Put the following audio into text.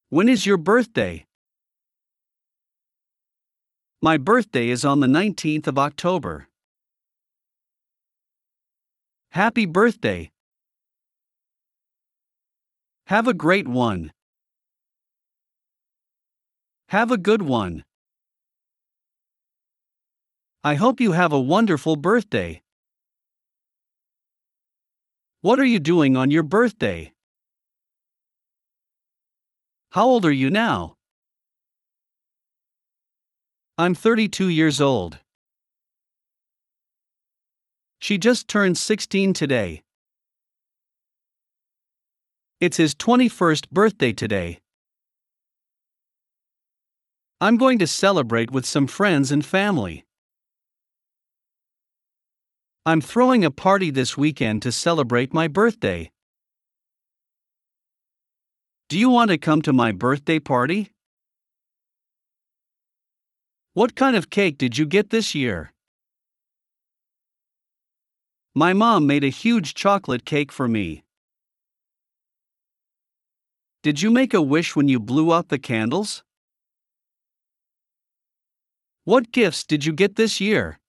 When is your birthday? My birthday is on the 19th of October. Happy birthday. Have a great one. Have a good one. I hope you have a wonderful birthday. What are you doing on your birthday? How old are you now? I'm 32 years old. She just turned 16 today. It's his 21st birthday today. I'm going to celebrate with some friends and family. I'm throwing a party this weekend to celebrate my birthday. Do you want to come to my birthday party? What kind of cake did you get this year? My mom made a huge chocolate cake for me. Did you make a wish when you blew out the candles? What gifts did you get this year?